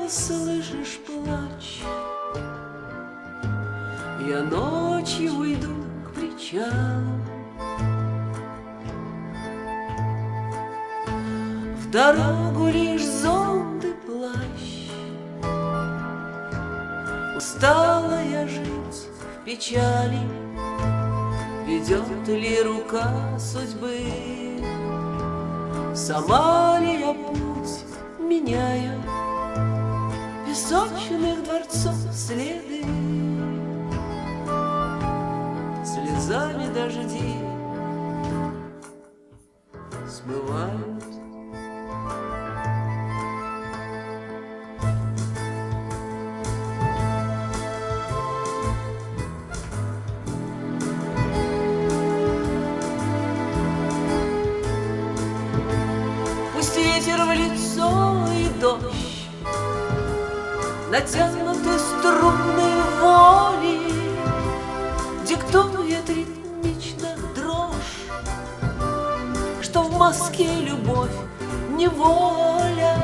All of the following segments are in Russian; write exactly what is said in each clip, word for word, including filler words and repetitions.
слышишь плач, я ночью уйду к причалу. В дорогу лишь зонт и плащ. Устала я жить в печали, ведет ли рука судьбы? Сама ли я путь меняю, песочных дворцов следы? Слезами дожди смывают. Пусть ветер в лицо и дождь, натянуты струны воли, диктует ритмично дрожь, что в Москве любовь неволя.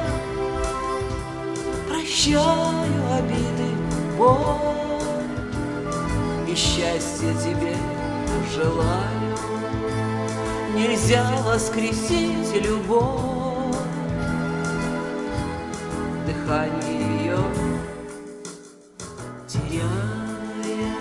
Прощаю обиды, боль, и счастья тебе желаю. Нельзя воскресить любовь, дыхание ее теряя.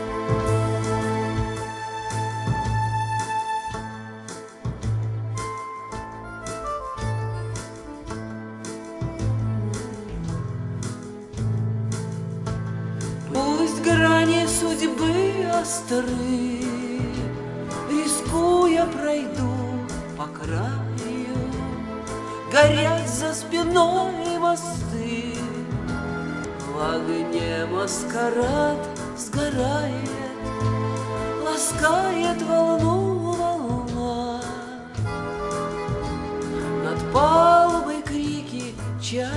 Пусть грани судьбы остры, рискуя пройду по краю, горят за спиной мосты. В огне маскарад сгорает, ласкает волну волна. Над палубой крики чает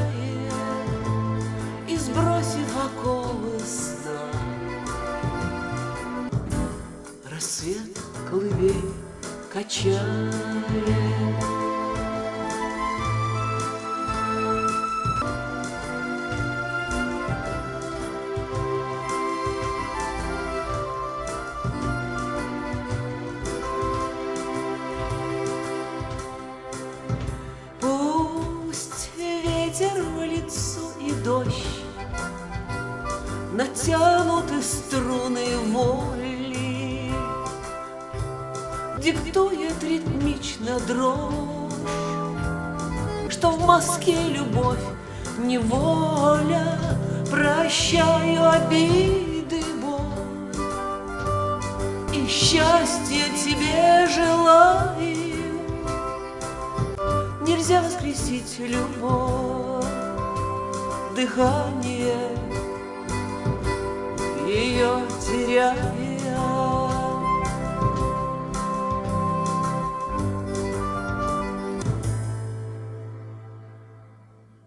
и сбросит в оковы сна. Рассвет колыбель качает. Пусть ветер в лицо и дождь, натянуты струны воли, диктует ритмично дрожь, что в Москве любовь неволя. Прощаю обиды, боль, и счастья тебе желаю. Нельзя воскресить любовь, дыхание ее теряет.